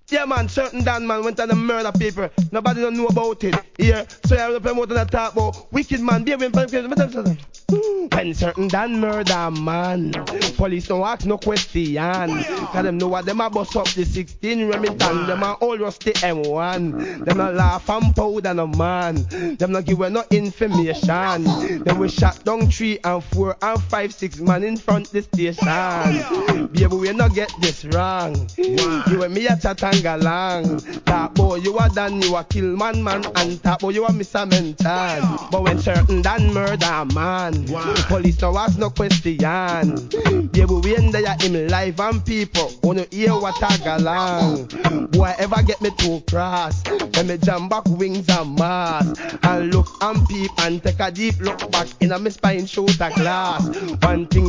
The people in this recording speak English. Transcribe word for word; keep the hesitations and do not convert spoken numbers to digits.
Yeah, man, certain Dan man went on the murder people. Nobody don't know about it. Yeah, so I will promote on the top about wicked man. Be when certain Dan murder man, police don't ask no question. Cause them know what them a bust up the sixteen Remington. Them a all rusty M one. Them a laugh and powder no man. Them not give no information. Then we shot down three and four and five six man in front the station. Baby, we not get this wrong. You and me a chat and galang. That boy you a done, you a kill man man, and that boy you a miss a mental. But when certain Dan murder man, police no ask no question. Baby, we in there him live and people wanna hear what I galang. Boy ever get me too cross, then me jam back wings and mask and look and peep and take a deep look back in a me spine shoot a glass. One thing